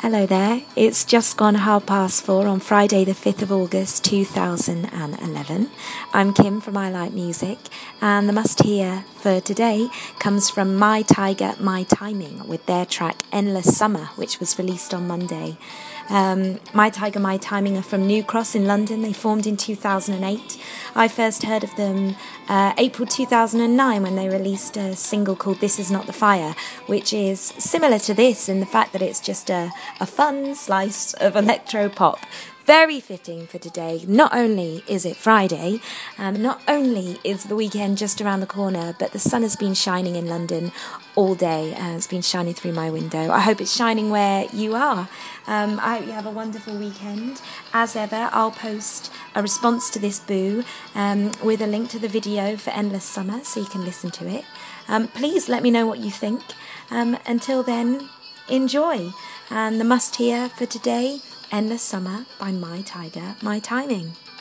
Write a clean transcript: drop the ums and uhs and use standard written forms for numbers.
Hello there, it's just gone 4:30 on Friday the 5th of August 2011. I'm Kim from I Like Music, and the must hear for today comes from My Tiger, My Timing with their track Endless Summer, which was released on Monday. My Tiger, My Timing are from New Cross in London. They formed in 2008. I first heard of them April 2009 when they released a single called This Is Not the Fire, which is similar to this in the fact that it's just a fun slice of electro pop. Very fitting for today. Not only is it Friday, not only is the weekend just around the corner, but the sun has been shining in London all day. It's been shining through my window. I hope it's shining where you are. I hope you have a wonderful weekend. As ever, I'll post a response to this boo with a link to the video for Endless Summer so you can listen to it. Please let me know what you think. Until then, enjoy. And the must hear for today, Endless Summer by My Tiger, My Timing.